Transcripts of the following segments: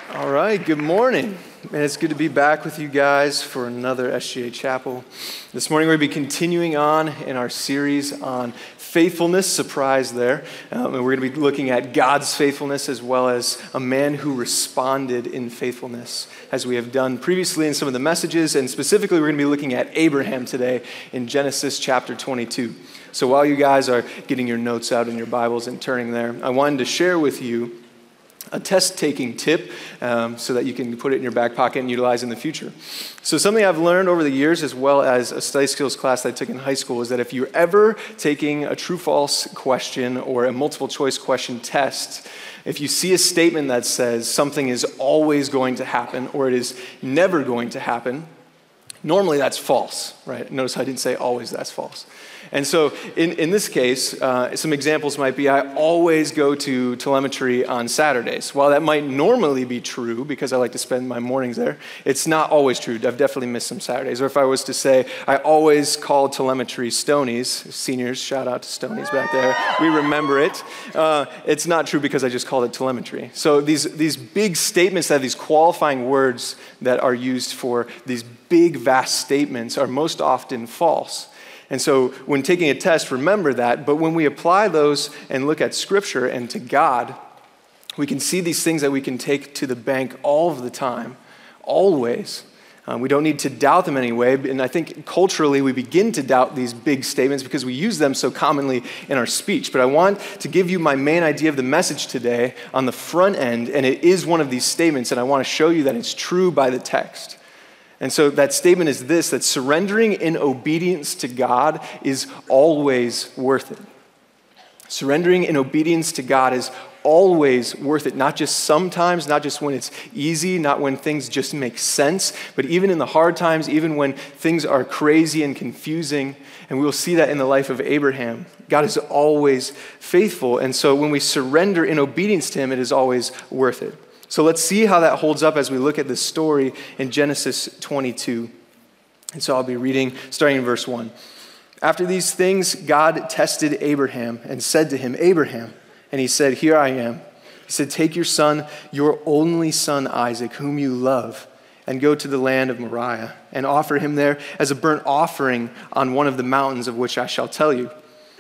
All right, good morning. Man, it's good to be back with you guys for another SGA Chapel. This morning we're going to be continuing on in our series on faithfulness, surprise there. And we're going to be looking at God's faithfulness as well as a man who responded in faithfulness, as we have done previously in some of the messages. And specifically, we're going to be looking at Abraham today in Genesis chapter 22. So while you guys are getting your notes out in your Bibles and turning there, I wanted to share with you a test-taking tip so that you can put it in your back pocket and utilize in the future. So something I've learned over the years, as well as a study skills class that I took in high school, is that if you're ever taking a true-false question or a multiple-choice question test, if you see a statement that says something is always going to happen or it is never going to happen, normally that's false, right? Notice I didn't say always that's false. And so in this case, some examples might be, I always go to telemetry on Saturdays. While that might normally be true because I like to spend my mornings there, it's not always true. I've definitely missed some Saturdays. Or if I was to say, I always call telemetry Stonies, seniors, shout out to Stonies back there, we remember it. It's not true because I just called it telemetry. So these big statements that have these qualifying words that are used for these big, vast statements are most often false. And so when taking a test, remember that. But when we apply those and look at Scripture and to God, we can see these things that we can take to the bank all of the time, always. We don't need to doubt them anyway. And I think culturally we begin to doubt these big statements because we use them so commonly in our speech. But I want to give you my main idea of the message today on the front end, and it is one of these statements, and I want to show you that it's true by the text. And so that statement is this, that surrendering in obedience to God is always worth it. Surrendering in obedience to God is always worth it, not just sometimes, not just when it's easy, not when things just make sense, but even in the hard times, even when things are crazy and confusing. And we will see that in the life of Abraham. God is always faithful. And so when we surrender in obedience to him, it is always worth it. So let's see how that holds up as we look at this story in Genesis 22. And so I'll be reading starting in verse 1. After these things, God tested Abraham and said to him, Abraham. And he said, here I am. He said, take your son, your only son Isaac, whom you love, and go to the land of Moriah and offer him there as a burnt offering on one of the mountains of which I shall tell you.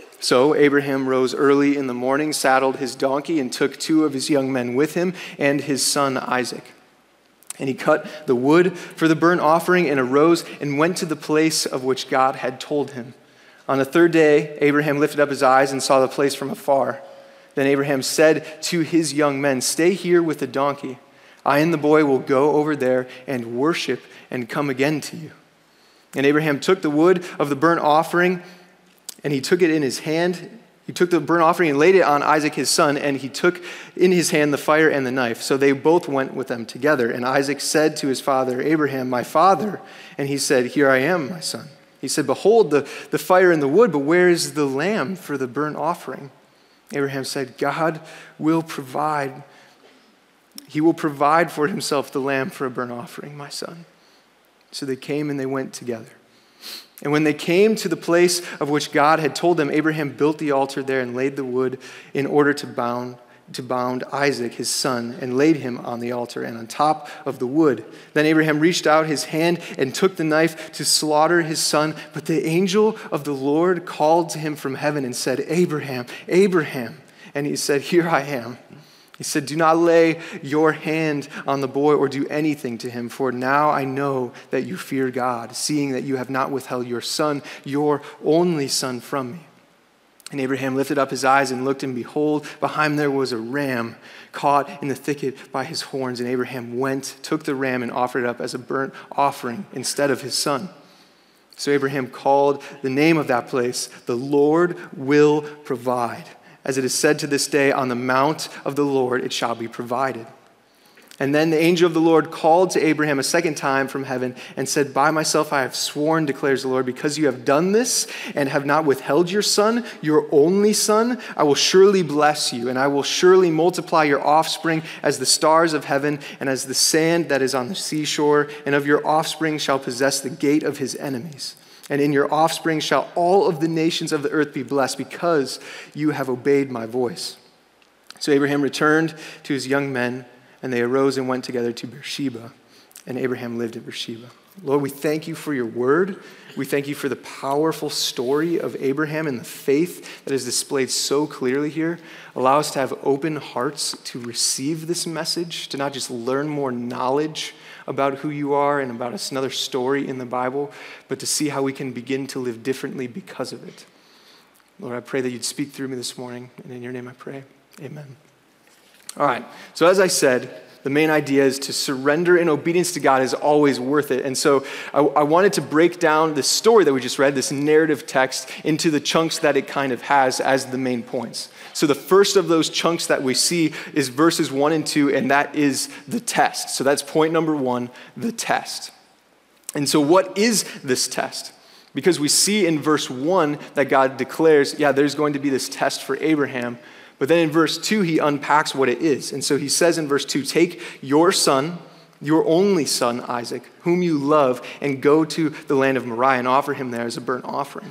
So Abraham rose early in the morning, saddled his donkey, and took 2 of his young men with him and his son Isaac. And he cut the wood for the burnt offering and arose and went to the place of which God had told him. On the 3rd day, Abraham lifted up his eyes and saw the place from afar. Then Abraham said to his young men, stay here with the donkey. I and the boy will go over there and worship and come again to you. And Abraham took the wood of the burnt offering, and he took it in his hand. He took the burnt offering and laid it on Isaac his son, and he took in his hand the fire and the knife. So they both went with them together. And Isaac said to his father, Abraham, my father. And he said, here I am, my son. He said, behold the fire and the wood, but where is the lamb for the burnt offering? Abraham said, God will provide. He will provide for himself the lamb for a burnt offering, my son. So they came and they went together. And when they came to the place of which God had told them, Abraham built the altar there and laid the wood in order to bound Isaac, his son, and laid him on the altar and on top of the wood. Then Abraham reached out his hand and took the knife to slaughter his son. But the angel of the Lord called to him from heaven and said, Abraham, Abraham. And he said, here I am. He said, do not lay your hand on the boy or do anything to him, for now I know that you fear God, seeing that you have not withheld your son, your only son, from me. And Abraham lifted up his eyes and looked, and behold, behind there was a ram caught in the thicket by his horns. And Abraham went, took the ram, and offered it up as a burnt offering instead of his son. So Abraham called the name of that place, the Lord will provide. As it is said to this day, on the mount of the Lord it shall be provided. And then the angel of the Lord called to Abraham a second time from heaven and said, by myself I have sworn, declares the Lord, because you have done this and have not withheld your son, your only son, I will surely bless you, and I will surely multiply your offspring as the stars of heaven and as the sand that is on the seashore, and of your offspring shall possess the gate of his enemies. And in your offspring shall all of the nations of the earth be blessed, because you have obeyed my voice. So Abraham returned to his young men And they arose and went together to Beersheba, and Abraham lived at Beersheba. Lord, we thank you for your word. We thank you for the powerful story of Abraham and the faith that is displayed so clearly here. Allow us to have open hearts to receive this message, to not just learn more knowledge about who you are and about another story in the Bible, but to see how we can begin to live differently because of it. Lord, I pray that you'd speak through me this morning, and in your name I pray. Amen. All right, so as I said, the main idea is to surrender in obedience to God is always worth it. And so I wanted to break down this story that we just read, this narrative text, into the chunks that it kind of has as the main points. So the first of those chunks that we see is verses 1 and 2, and that is the test. So that's point number 1, the test. And so what is this test? Because we see in verse 1 that God declares, there's going to be this test for Abraham. But then in verse 2, he unpacks what it is. And so he says in verse 2, take your son, your only son, Isaac, whom you love, and go to the land of Moriah and offer him there as a burnt offering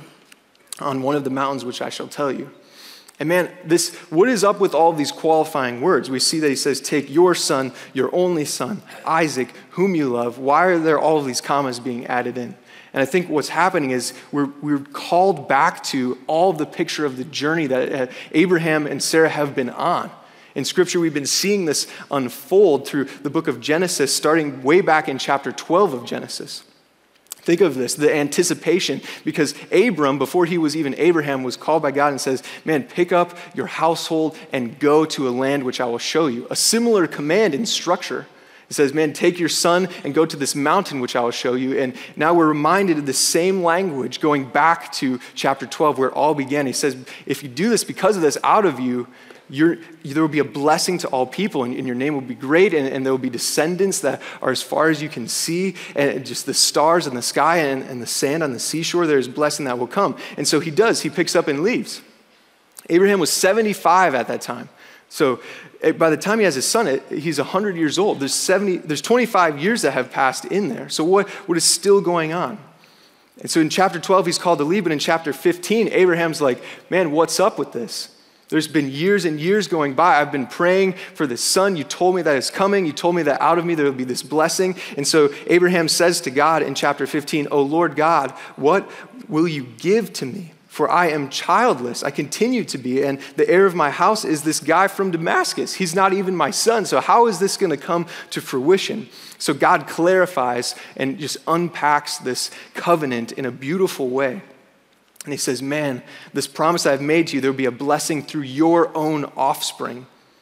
on one of the mountains which I shall tell you. And man, what is up with all these qualifying words? We see that he says, take your son, your only son, Isaac, whom you love. Why are there all of these commas being added in? And I think what's happening is we're called back to all the picture of the journey that Abraham and Sarah have been on. In Scripture, we've been seeing this unfold through the book of Genesis, starting way back in chapter 12 of Genesis. Think of this, the anticipation, because Abram, before he was even Abraham, was called by God and says, man, pick up your household and go to a land which I will show you. A similar command in structure. It says, man, take your son and go to this mountain which I will show you. And now we're reminded of the same language going back to chapter 12 where it all began. He says, if you do this because of this out of you, there will be a blessing to all people, and your name will be great, and there will be descendants that are as far as you can see, and just the stars in the sky and the sand on the seashore, there's blessing that will come. And so he does. He picks up and leaves. Abraham was 75 at that time. So by the time he has his son, he's 100 years old. There's 25 years that have passed in there. So what is still going on? And so in chapter 12, he's called to leave, but in chapter 15, Abraham's like, man, what's up with this? There's been years and years going by. I've been praying for this son. You told me that it's coming. You told me that out of me there will be this blessing. And so Abraham says to God in chapter 15, "O Lord God, what will you give to me? For I am childless. I continue to be, and the heir of my house is this guy from Damascus. He's not even my son. So how is this going to come to fruition?" So God clarifies and just unpacks this covenant in a beautiful way. And he says, man, this promise I've made to you, there'll be a blessing through your own offspring.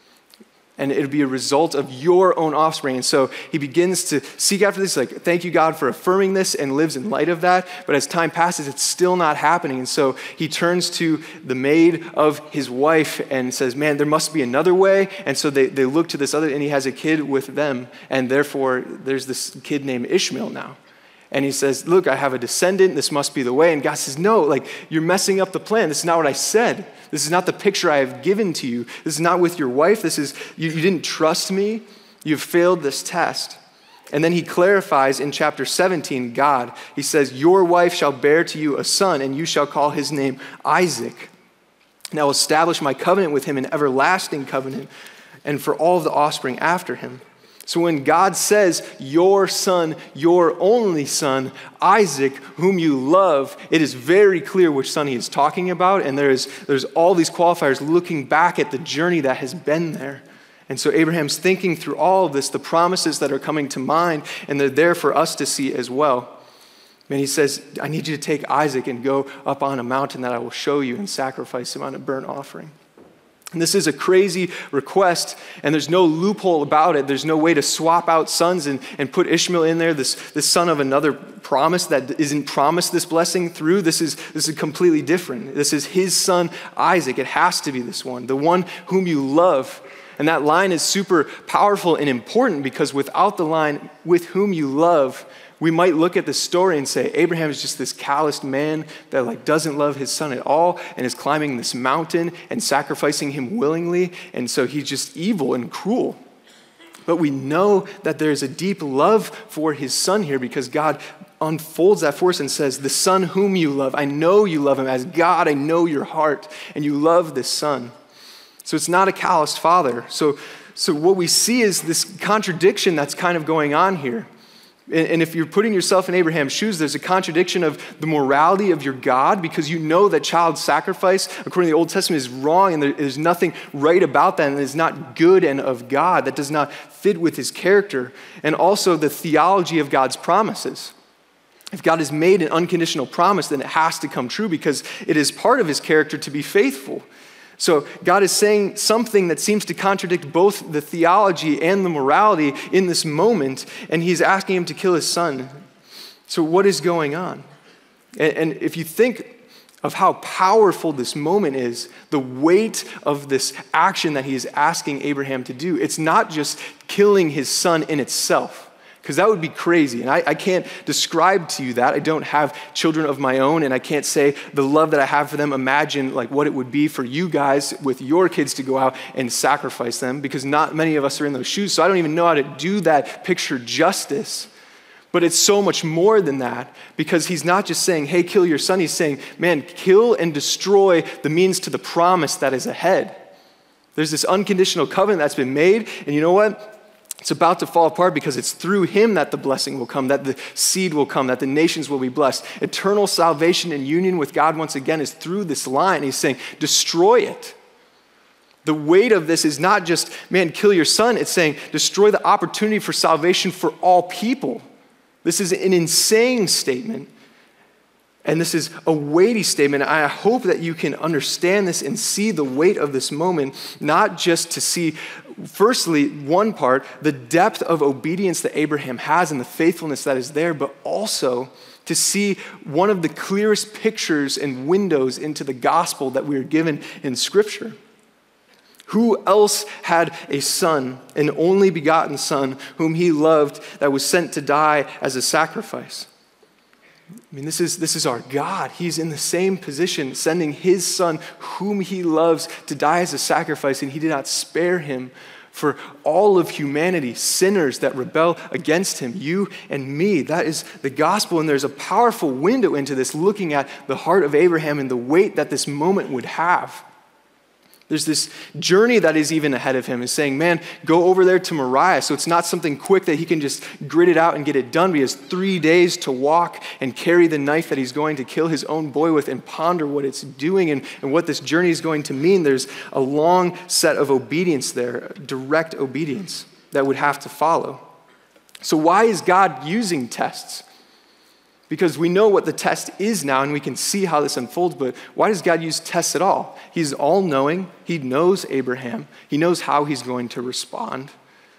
And it'll be a result of your own offspring. And so he begins to seek after this, like, thank you, God, for affirming this, and lives in light of that. But as time passes, it's still not happening. And so he turns to the maid of his wife and says, man, there must be another way. And so they look to this other, and he has a kid with them. And therefore, there's this kid named Ishmael now. And he says, look, I have a descendant. This must be the way. And God says, no, like, you're messing up the plan. This is not what I said. This is not the picture I have given to you. This is not with your wife. This is, you didn't trust me. You've failed this test. And then he clarifies in chapter 17, God, he says, your wife shall bear to you a son, and you shall call his name Isaac. And I will establish my covenant with him, an everlasting covenant, and for all of the offspring after him. So when God says, your son, your only son, Isaac, whom you love, it is very clear which son he is talking about. And there's all these qualifiers looking back at the journey that has been there. And so Abraham's thinking through all of this, the promises that are coming to mind, and they're there for us to see as well. And he says, I need you to take Isaac and go up on a mountain that I will show you and sacrifice him on a burnt offering. And this is a crazy request, and there's no loophole about it. There's no way to swap out sons and put Ishmael in there, this son of another promise that isn't promised this blessing through. This is completely different. This is his son, Isaac. It has to be this one, the one whom you love. And that line is super powerful and important, because without the line, with whom you love, we might look at the story and say, Abraham is just this calloused man that doesn't love his son at all and is climbing this mountain and sacrificing him willingly. And so he's just evil and cruel. But we know that there's a deep love for his son here, because God unfolds that for us and says, the son whom you love, I know you love him. As God, I know your heart, and you love this son. So it's not a calloused father. So So what we see is this contradiction that's kind of going on here. And if you're putting yourself in Abraham's shoes, there's a contradiction of the morality of your God, because you know that child sacrifice, according to the Old Testament, is wrong, and there's nothing right about that, and is not good and of God. That does not fit with his character. And also the theology of God's promises. If God has made an unconditional promise, then it has to come true, because it is part of his character to be faithful. So God is saying something that seems to contradict both the theology and the morality in this moment, and he's asking him to kill his son. So what is going on? And if you think of how powerful this moment is, the weight of this action that he is asking Abraham to do, it's not just killing his son in itself, because that would be crazy. And I can't describe to you that. I don't have children of my own, and I can't say the love that I have for them, imagine like what it would be for you guys with your kids to go out and sacrifice them, because not many of us are in those shoes. So I don't even know how to do that picture justice. But it's so much more than that, because he's not just saying, hey, kill your son. He's saying, man, kill and destroy the means to the promise that is ahead. There's this unconditional covenant that's been made, and you know what? It's about to fall apart, because it's through him that the blessing will come, that the seed will come, that the nations will be blessed. Eternal salvation and union with God, once again, is through this line. He's saying, destroy it. The weight of this is not just, man, kill your son. It's saying, destroy the opportunity for salvation for all people. This is an insane statement. And this is a weighty statement. I hope that you can understand this and see the weight of this moment, not just to see, firstly, one part, the depth of obedience that Abraham has and the faithfulness that is there, but also to see one of the clearest pictures and windows into the gospel that we are given in Scripture. Who else had a son, an only begotten son, whom he loved, that was sent to die as a sacrifice? I mean, this is our God. He's in the same position, sending his son, whom he loves, to die as a sacrifice, and he did not spare him for all of humanity, sinners that rebel against him, you and me. That is the gospel, and there's a powerful window into this, looking at the heart of Abraham and the weight that this moment would have. There's this journey that is even ahead of him. Is saying, man, go over there to Moriah. So it's not something quick that he can just grit it out and get it done. But he has 3 days to walk and carry the knife that he's going to kill his own boy with, and ponder what it's doing and what this journey is going to mean. There's a long set of obedience there, direct obedience that would have to follow. So why is God using tests? Because we know what the test is now, and we can see how this unfolds, but why does God use tests at all? He's all-knowing. He knows Abraham. He knows how he's going to respond.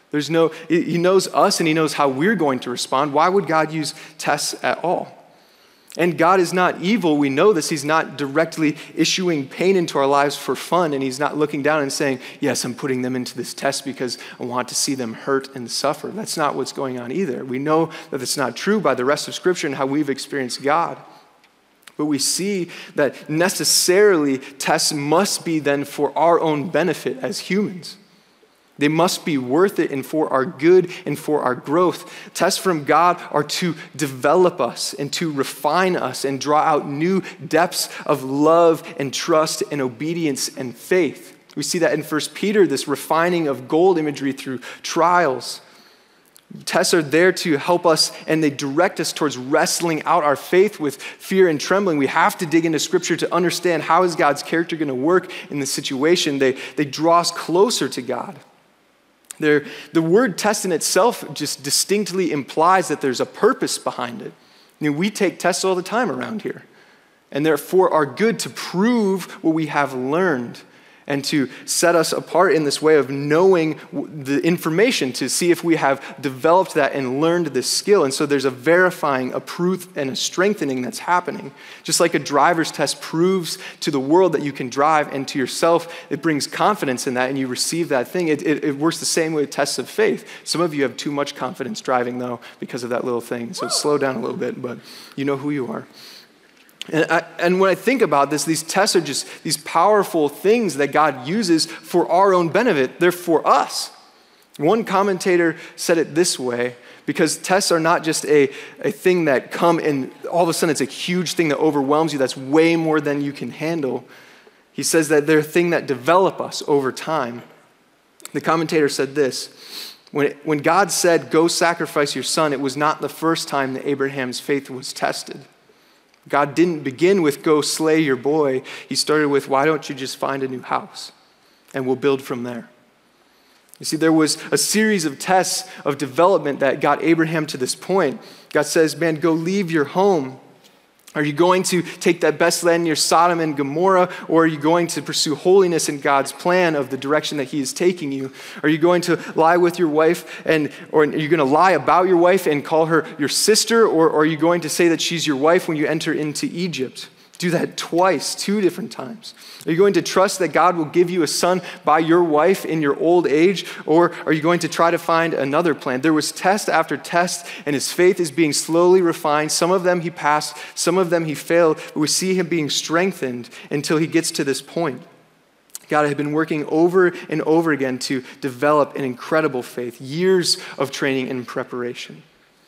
He knows us, and he knows how we're going to respond. Why would God use tests at all? And God is not evil. We know this. He's not directly issuing pain into our lives for fun, and he's not looking down and saying, yes, I'm putting them into this test because I want to see them hurt and suffer. That's not what's going on either. We know that it's not true by the rest of Scripture and how we've experienced God. But we see that necessarily tests must be then for our own benefit as humans. They must be worth it and for our good and for our growth. Tests from God are to develop us and to refine us and draw out new depths of love and trust and obedience and faith. We see that in 1 Peter, this refining of gold imagery through trials. Tests are there to help us, and they direct us towards wrestling out our faith with fear and trembling. We have to dig into Scripture to understand how is God's character going to work in this situation. They draw us closer to God. The word test in itself just distinctly implies that there's a purpose behind it. I mean, we take tests all the time around here, and they're for our good, to prove what we have learned and to set us apart in this way of knowing the information, to see if we have developed that and learned this skill. And so there's a verifying, a proof, and a strengthening that's happening. Just like a driver's test proves to the world that you can drive, and to yourself, it brings confidence in that, and you receive that thing. It works the same way with tests of faith. Some of you have too much confidence driving, though, because of that little thing. So slow down a little bit, but you know who you are. And when I think about this, these tests are just these powerful things that God uses for our own benefit. They're for us. One commentator said it this way, because tests are not just a thing that come and all of a sudden it's a huge thing that overwhelms you, that's way more than you can handle. He says that they're a thing that develop us over time. The commentator said this: when God said, "Go sacrifice your son," it was not the first time that Abraham's faith was tested. God didn't begin with, "Go slay your boy." He started with, "Why don't you just find a new house and we'll build from there?" You see, there was a series of tests of development that got Abraham to this point. God says, "Man, go leave your home. Are you going to take that best land near Sodom and Gomorrah, or are you going to pursue holiness in God's plan of the direction that he is taking you? Are you going to lie with your wife, or are you going to lie about your wife and call her your sister, or are you going to say that she's your wife when you enter into Egypt?" Do that twice, 2 different times. Are you going to trust that God will give you a son by your wife in your old age, or are you going to try to find another plan? There was test after test, and his faith is being slowly refined. Some of them he passed, some of them he failed, but we see him being strengthened until he gets to this point. God had been working over and over again to develop an incredible faith, years of training and preparation.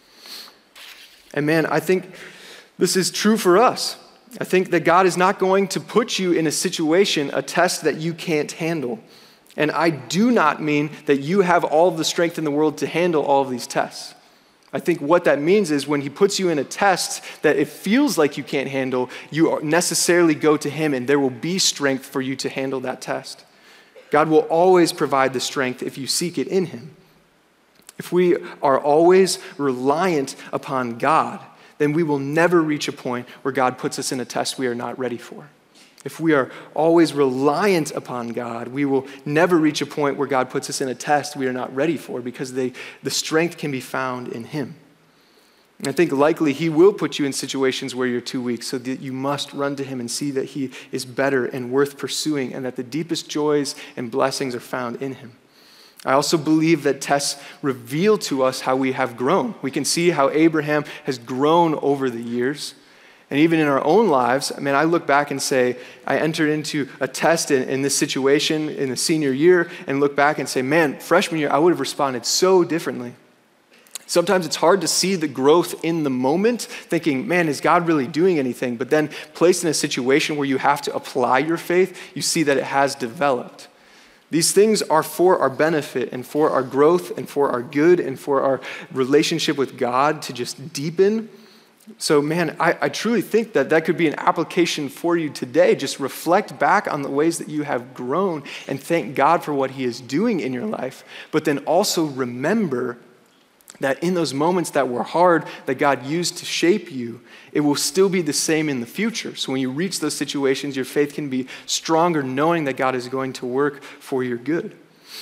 And man, I think this is true for us. I think that God is not going to put you in a situation, a test that you can't handle. And I do not mean that you have all of the strength in the world to handle all of these tests. I think what that means is when he puts you in a test that it feels like you can't handle, you necessarily go to him and there will be strength for you to handle that test. God will always provide the strength if you seek it in him. If we are always reliant upon God, then we will never reach a point where God puts us in a test we are not ready for. If we are always reliant upon God, we will never reach a point where God puts us in a test we are not ready for, because the strength can be found in him. And I think likely he will put you in situations where you're too weak, so that you must run to him and see that he is better and worth pursuing, and that the deepest joys and blessings are found in him. I also believe that tests reveal to us how we have grown. We can see how Abraham has grown over the years. And even in our own lives, I look back and say, I entered into a test in this situation in the senior year, and look back and say, man, freshman year, I would have responded so differently. Sometimes it's hard to see the growth in the moment, thinking, man, is God really doing anything? But then placed in a situation where you have to apply your faith, you see that it has developed. These things are for our benefit and for our growth and for our good and for our relationship with God to just deepen. So, man, I truly think that could be an application for you today. Just reflect back on the ways that you have grown and thank God for what he is doing in your life. But then also remember that in those moments that were hard, that God used to shape you, it will still be the same in the future. So when you reach those situations, your faith can be stronger, knowing that God is going to work for your good.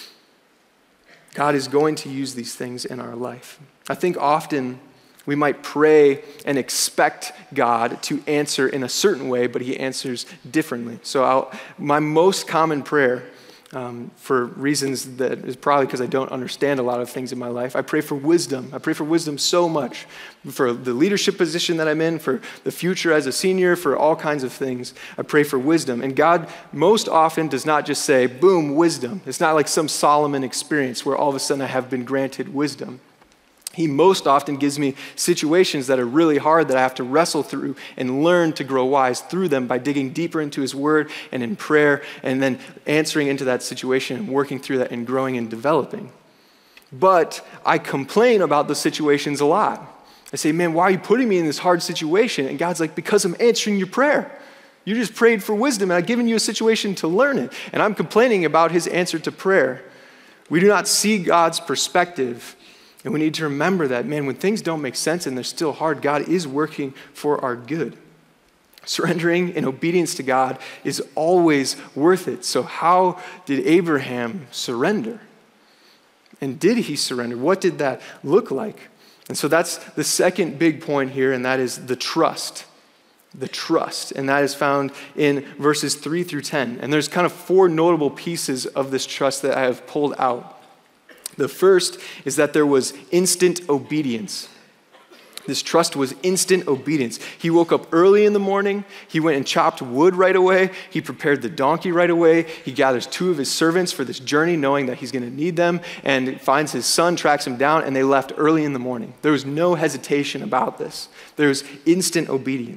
God is going to use these things in our life. I think often we might pray and expect God to answer in a certain way, but he answers differently. So my most common prayer, for reasons that is probably because I don't understand a lot of things in my life, I pray for wisdom. I pray for wisdom so much, for the leadership position that I'm in, for the future as a senior, for all kinds of things. I pray for wisdom. And God most often does not just say, boom, wisdom. It's not like some Solomon experience where all of a sudden I have been granted wisdom. He most often gives me situations that are really hard that I have to wrestle through and learn to grow wise through them by digging deeper into his word and in prayer, and then answering into that situation and working through that and growing and developing. But I complain about the situations a lot. I say, man, why are you putting me in this hard situation? And God's like, because I'm answering your prayer. You just prayed for wisdom and I've given you a situation to learn it. And I'm complaining about his answer to prayer. We do not see God's perspective. And we need to remember that, man, when things don't make sense and they're still hard, God is working for our good. Surrendering in obedience to God is always worth it. So how did Abraham surrender? And did he surrender? What did that look like? And so that's the second big point here, and that is the trust. The trust. And that is found in verses 3 through 10. And there's kind of 4 notable pieces of this trust that I have pulled out. The first is that there was instant obedience. This trust was instant obedience. He woke up early in the morning. He went and chopped wood right away. He prepared the donkey right away. He gathers 2 of his servants for this journey, knowing that he's going to need them, and finds his son, tracks him down, and they left early in the morning. There was no hesitation about this. There was instant obedience.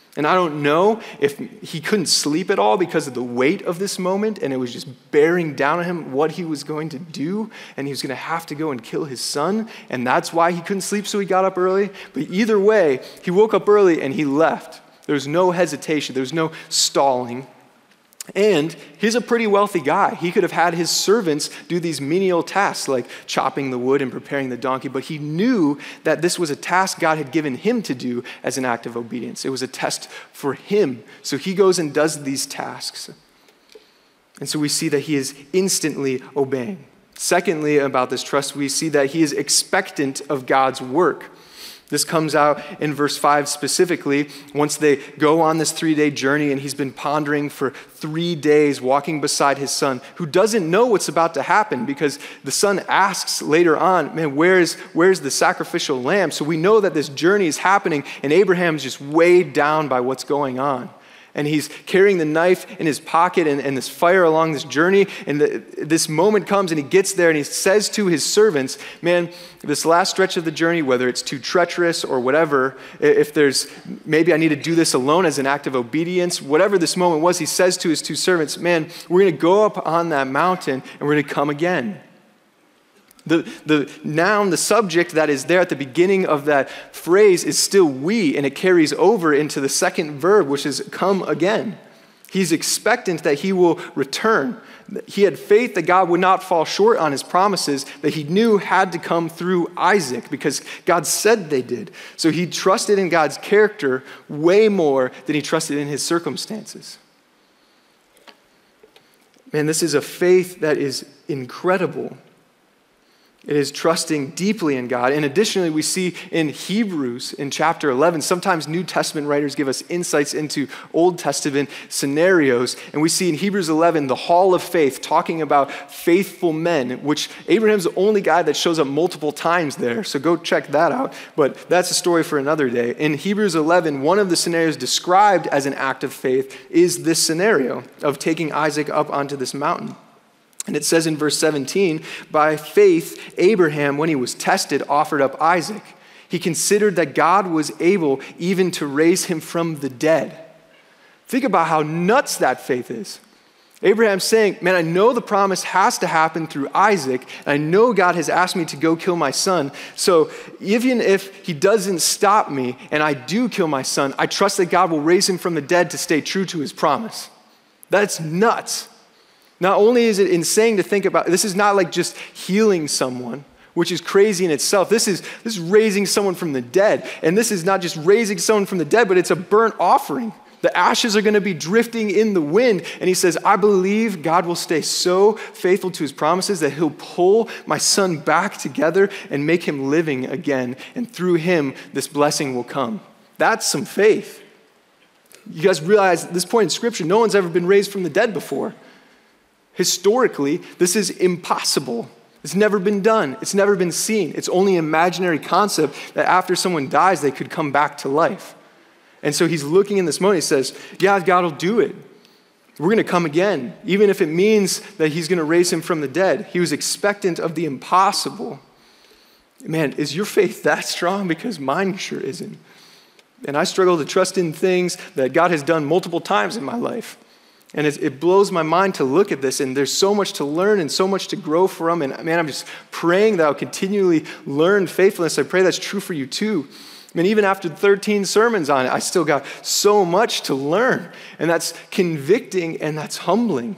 And I don't know if he couldn't sleep at all because of the weight of this moment, and it was just bearing down on him what he was going to do, and he was going to have to go and kill his son, and that's why he couldn't sleep, so he got up early. But either way, he woke up early and he left. There was no hesitation. There was no stalling. And he's a pretty wealthy guy. He could have had his servants do these menial tasks like chopping the wood and preparing the donkey, but he knew that this was a task God had given him to do as an act of obedience. It was a test for him. So he goes and does these tasks. And so we see that he is instantly obeying. Secondly, about this trust, we see that he is expectant of God's work. This comes out in verse 5 specifically. Once they go on this 3-day journey and he's been pondering for 3 days, walking beside his son, who doesn't know what's about to happen because the son asks later on, man, where's the sacrificial lamb? So we know that this journey is happening and Abraham's just weighed down by what's going on. And he's carrying the knife in his pocket and this fire along this journey. And this moment comes and he gets there and he says to his servants, man, this last stretch of the journey, whether it's too treacherous or whatever, if there's, maybe I need to do this alone as an act of obedience, whatever this moment was, he says to his 2 servants, man, we're going to go up on that mountain and we're going to come again. The noun, the subject that is there at the beginning of that phrase is still we, and it carries over into the second verb, which is come again. He's expectant that he will return. He had faith that God would not fall short on his promises that he knew had to come through Isaac because God said they did. So he trusted in God's character way more than he trusted in his circumstances. Man, this is a faith that is incredible. It is trusting deeply in God. And additionally, we see in Hebrews in chapter 11, sometimes New Testament writers give us insights into Old Testament scenarios. And we see in Hebrews 11, the hall of faith, talking about faithful men, which Abraham's the only guy that shows up multiple times there. So go check that out. But that's a story for another day. In Hebrews 11, one of the scenarios described as an act of faith is this scenario of taking Isaac up onto this mountain. And it says in verse 17, by faith, Abraham, when he was tested, offered up Isaac. He considered that God was able even to raise him from the dead. Think about how nuts that faith is. Abraham's saying, man, I know the promise has to happen through Isaac. And I know God has asked me to go kill my son. So even if he doesn't stop me and I do kill my son, I trust that God will raise him from the dead to stay true to his promise. That's nuts. Not only is it insane to think about, this is not like just healing someone, which is crazy in itself. This is raising someone from the dead. And this is not just raising someone from the dead, but it's a burnt offering. The ashes are going to be drifting in the wind. And he says, I believe God will stay so faithful to his promises that he'll pull my son back together and make him living again. And through him, this blessing will come. That's some faith. You guys realize at this point in Scripture, no one's ever been raised from the dead before. Historically, this is impossible. It's never been done. It's never been seen. It's only an imaginary concept that after someone dies, they could come back to life. And so he's looking in this moment. He says, yeah, God will do it. We're going to come again, even if it means that he's going to raise him from the dead. He was expectant of the impossible. Man, is your faith that strong? Because mine sure isn't. And I struggle to trust in things that God has done multiple times in my life. And it blows my mind to look at this, and there's so much to learn and so much to grow from. And man, I'm just praying that I'll continually learn faithfulness. I pray that's true for you too. I mean, even after 13 sermons on it, I still got so much to learn. And that's convicting and that's humbling.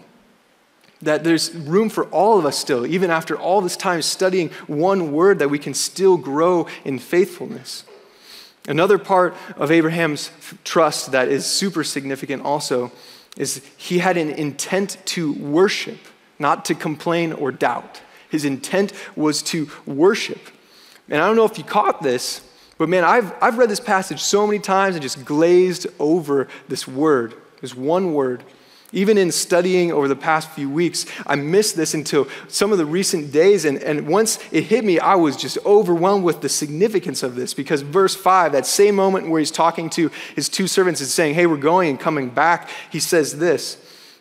That there's room for all of us still, even after all this time studying one word, that we can still grow in faithfulness. Another part of Abraham's trust that is super significant also is he had an intent to worship, not to complain or doubt. His intent was to worship. And I don't know if you caught this, but man, I've read this passage so many times and just glazed over this word, this one word. Even in studying over the past few weeks, I missed this until some of the recent days. And once it hit me, I was just overwhelmed with the significance of this. Because verse 5, that same moment where he's talking to his 2 servants and saying, hey, we're going and coming back, he says this.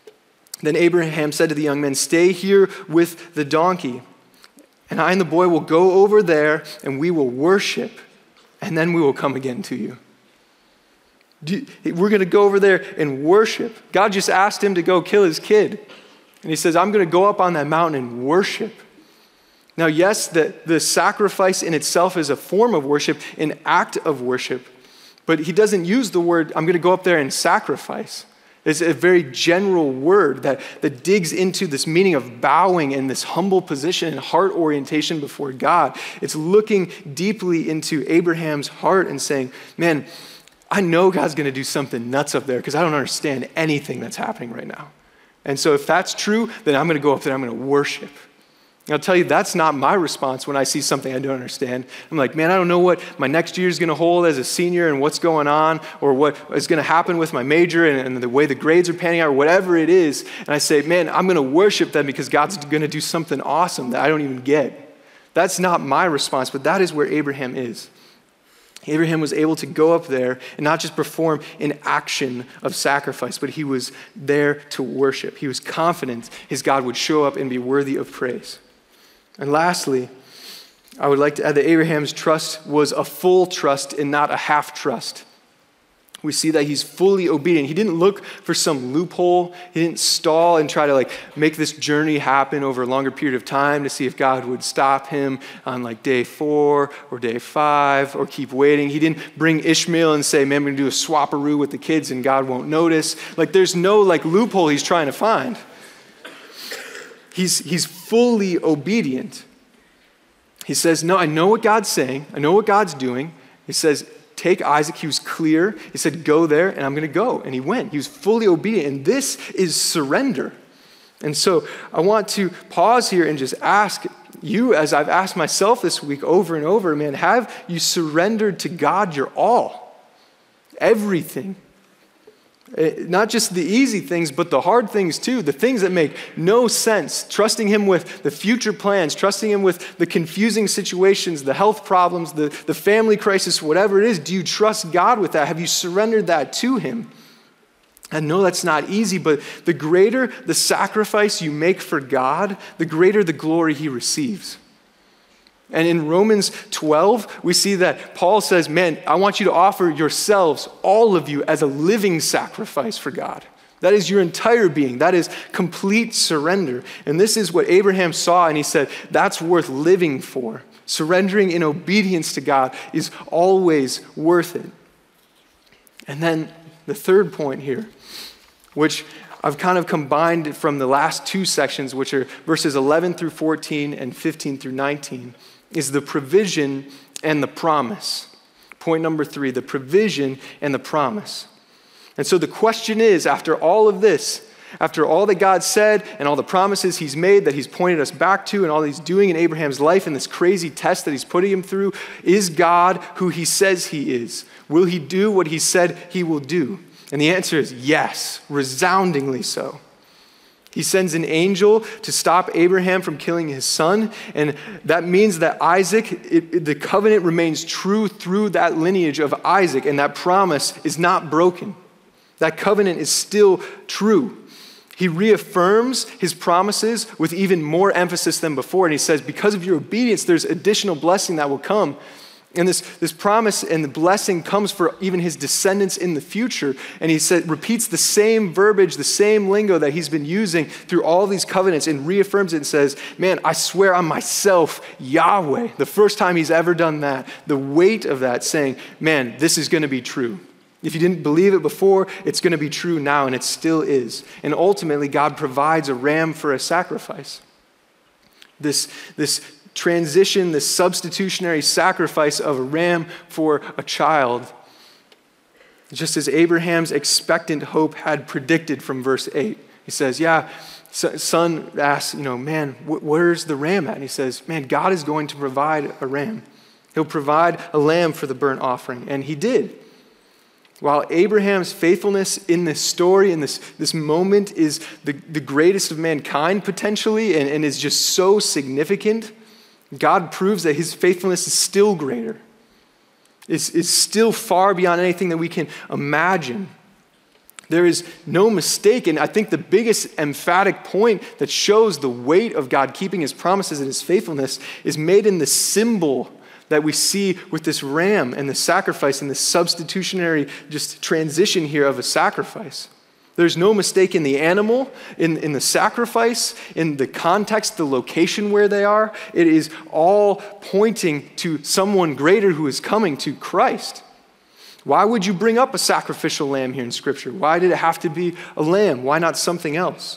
Then Abraham said to the young men, stay here with the donkey. And I and the boy will go over there and we will worship. And then we will come again to you. We're going to go over there and worship. God just asked him to go kill his kid. And he says, I'm going to go up on that mountain and worship. Now, yes, the sacrifice in itself is a form of worship, an act of worship. But he doesn't use the word, I'm going to go up there and sacrifice. It's a very general word that digs into this meaning of bowing and this humble position and heart orientation before God. It's looking deeply into Abraham's heart and saying, man, I know God's going to do something nuts up there because I don't understand anything that's happening right now. And so if that's true, then I'm going to go up there and I'm going to worship. And I'll tell you, that's not my response when I see something I don't understand. I'm like, man, I don't know what my next year is going to hold as a senior and what's going on or what is going to happen with my major and the way the grades are panning out or whatever it is. And I say, man, I'm going to worship them because God's going to do something awesome that I don't even get. That's not my response, but that is where Abraham is. Abraham was able to go up there and not just perform an action of sacrifice, but he was there to worship. He was confident his God would show up and be worthy of praise. And lastly, I would like to add that Abraham's trust was a full trust and not a half trust. We see that he's fully obedient. He didn't look for some loophole. He didn't stall and try to make this journey happen over a longer period of time to see if God would stop him on day 4 or day 5 or keep waiting. He didn't bring Ishmael and say, man, I'm going to do a swapperoo with the kids and God won't notice. There's no loophole he's trying to find. He's fully obedient. He says, no, I know what God's saying. I know what God's doing. He says, take Isaac. He was clear. He said, go there, and I'm going to go. And he went. He was fully obedient. And this is surrender. And so I want to pause here and just ask you, as I've asked myself this week over and over, man, have you surrendered to God your all? Everything. Not just the easy things, but the hard things too, the things that make no sense, trusting him with the future plans, trusting him with the confusing situations, the health problems, the family crisis, whatever it is. Do you trust God with that? Have you surrendered that to him? I know that's not easy, but the greater the sacrifice you make for God, the greater the glory he receives. And in Romans 12, we see that Paul says, man, I want you to offer yourselves, all of you, as a living sacrifice for God. That is your entire being. That is complete surrender. And this is what Abraham saw, and he said, that's worth living for. Surrendering in obedience to God is always worth it. And then the third point here, which I've kind of combined from the last two sections, which are verses 11 through 14 and 15 through 19, is the provision and the promise. Point number 3, the provision and the promise. And so the question is, after all of this, after all that God said and all the promises he's made that he's pointed us back to and all he's doing in Abraham's life and this crazy test that he's putting him through, is God who he says he is? Will he do what he said he will do? And the answer is yes, resoundingly so. He sends an angel to stop Abraham from killing his son, and that means that Isaac, the covenant remains true through that lineage of Isaac, and that promise is not broken. That covenant is still true. He reaffirms his promises with even more emphasis than before, and he says, because of your obedience, there's additional blessing that will come. And this promise and the blessing comes for even his descendants in the future. And he repeats the same verbiage, the same lingo that he's been using through all these covenants and reaffirms it and says, man, I swear on myself, Yahweh. The first time he's ever done that, the weight of that saying, man, this is going to be true. If you didn't believe it before, it's going to be true now, and it still is. And ultimately, God provides a ram for a sacrifice. This transition, the substitutionary sacrifice of a ram for a child, just as Abraham's expectant hope had predicted from verse 8. He says, yeah, son asks, man, where's the ram at? And he says, man, God is going to provide a ram. He'll provide a lamb for the burnt offering. And he did. While Abraham's faithfulness in this story, in this moment, is the greatest of mankind potentially, and is just so significant, God proves that his faithfulness is still greater. It's still far beyond anything that we can imagine. There is no mistake, and I think the biggest emphatic point that shows the weight of God keeping his promises and his faithfulness is made in the symbol that we see with this ram and the sacrifice and the substitutionary just transition here of a sacrifice. There's no mistake in the animal, in the sacrifice, in the context, the location where they are. It is all pointing to someone greater who is coming, to Christ. Why would you bring up a sacrificial lamb here in Scripture? Why did it have to be a lamb? Why not something else?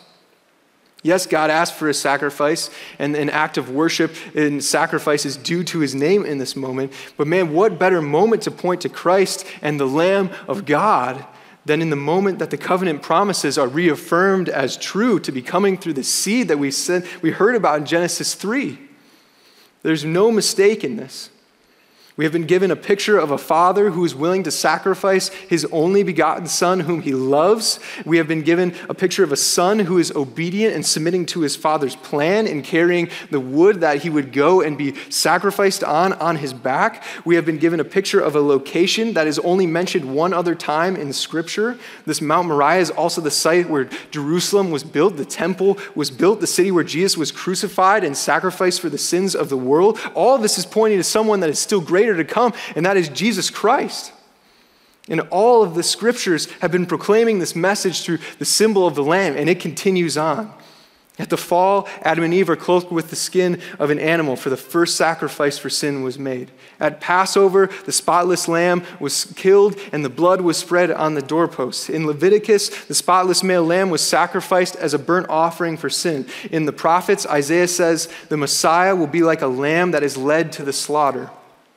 Yes, God asked for a sacrifice, and an act of worship and sacrifice is due to his name in this moment. But man, what better moment to point to Christ and the Lamb of God than in the moment that the covenant promises are reaffirmed as true to be coming through the seed that we heard about in Genesis 3. There's no mistake in this. We have been given a picture of a father who is willing to sacrifice his only begotten son whom he loves. We have been given a picture of a son who is obedient and submitting to his father's plan and carrying the wood that he would go and be sacrificed on his back. We have been given a picture of a location that is only mentioned one other time in Scripture. This Mount Moriah is also the site where Jerusalem was built, the temple was built, the city where Jesus was crucified and sacrificed for the sins of the world. All of this is pointing to someone that is still greater to come, and that is Jesus Christ. And all of the scriptures have been proclaiming this message through the symbol of the Lamb, and it continues on. At the fall, Adam and Eve are clothed with the skin of an animal, for the first sacrifice for sin was made. At Passover, the spotless lamb was killed, and the blood was spread on the doorposts. In Leviticus, the spotless male lamb was sacrificed as a burnt offering for sin. In the prophets, Isaiah says, the Messiah will be like a lamb that is led to the slaughter.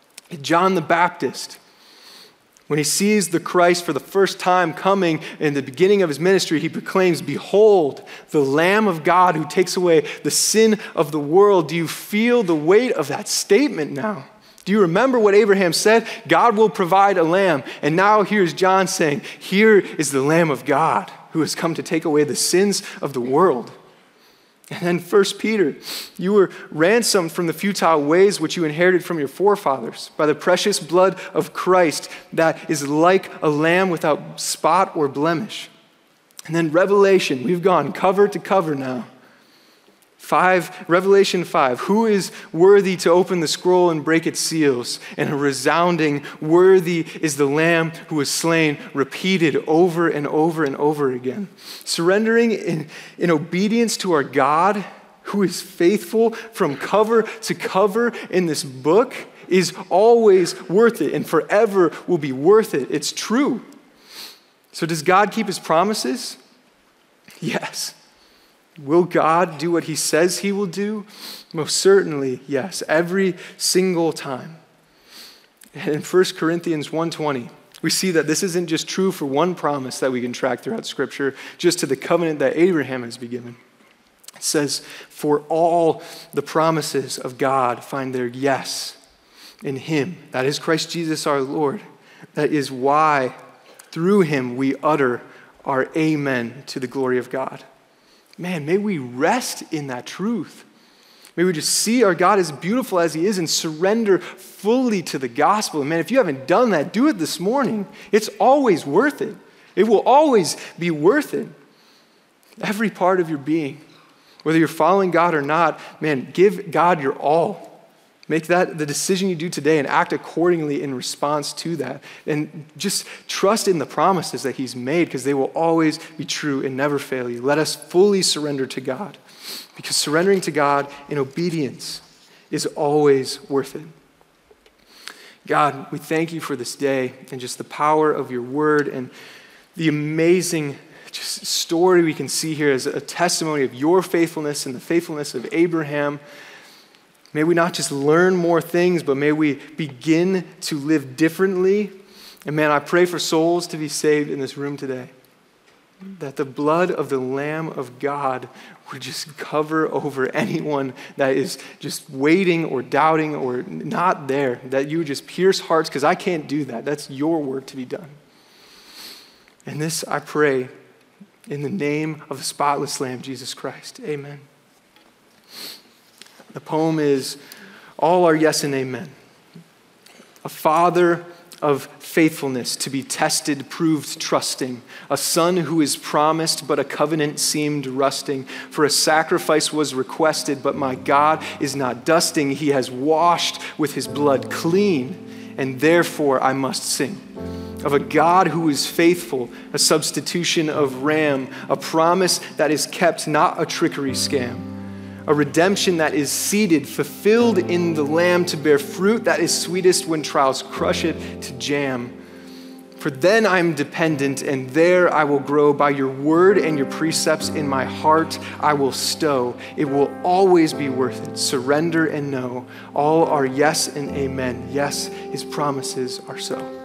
John the Baptist, when he sees the Christ for the first time coming in the beginning of his ministry, he proclaims, behold, the Lamb of God who takes away the sin of the world. Do you feel the weight of that statement now? Do you remember what Abraham said? God will provide a lamb. And now here's John saying, here is the Lamb of God who has come to take away the sins of the world. And then 1 Peter, you were ransomed from the futile ways which you inherited from your forefathers by the precious blood of Christ that is like a lamb without spot or blemish. And then Revelation, we've gone cover to cover now. Revelation 5, who is worthy to open the scroll and break its seals? And a resounding, worthy is the Lamb who was slain, repeated over and over and over again. Surrendering in obedience to our God, who is faithful from cover to cover in this book, is always worth it and forever will be worth it. It's true. So does God keep his promises? Yes. Will God do what he says he will do? Most certainly, yes, every single time. And in 1 Corinthians 1:20, we see that this isn't just true for one promise that we can track throughout Scripture, just to the covenant that Abraham has been given. It says, for all the promises of God find their yes in him. That is Christ Jesus our Lord. That is why through him we utter our amen to the glory of God. Man, may we rest in that truth. May we just see our God as beautiful as he is and surrender fully to the gospel. And man, if you haven't done that, do it this morning. It's always worth it. It will always be worth it. Every part of your being, whether you're following God or not, man, give God your all. Make that the decision you do today and act accordingly in response to that. And just trust in the promises that he's made because they will always be true and never fail you. Let us fully surrender to God because surrendering to God in obedience is always worth it. God, we thank you for this day and just the power of your word and the amazing just story we can see here as a testimony of your faithfulness and the faithfulness of Abraham. May we not just learn more things, but may we begin to live differently. And man, I pray for souls to be saved in this room today. That the blood of the Lamb of God would just cover over anyone that is just waiting or doubting or not there. That you would just pierce hearts, because I can't do that. That's your work to be done. And this I pray in the name of the spotless Lamb, Jesus Christ. Amen. The poem is all our yes and amen. A father of faithfulness to be tested, proved trusting, a son who is promised, but a covenant seemed rusting. For a sacrifice was requested, but my God is not dusting. He has washed with his blood clean, and therefore I must sing. Of a God who is faithful, a substitution of ram, a promise that is kept, not a trickery scam. A redemption that is seated, fulfilled in the Lamb to bear fruit that is sweetest when trials crush it to jam. For then I am dependent, and there I will grow. By your word and your precepts in my heart I will stow. It will always be worth it. Surrender and know. All are yes and amen. Yes, his promises are so.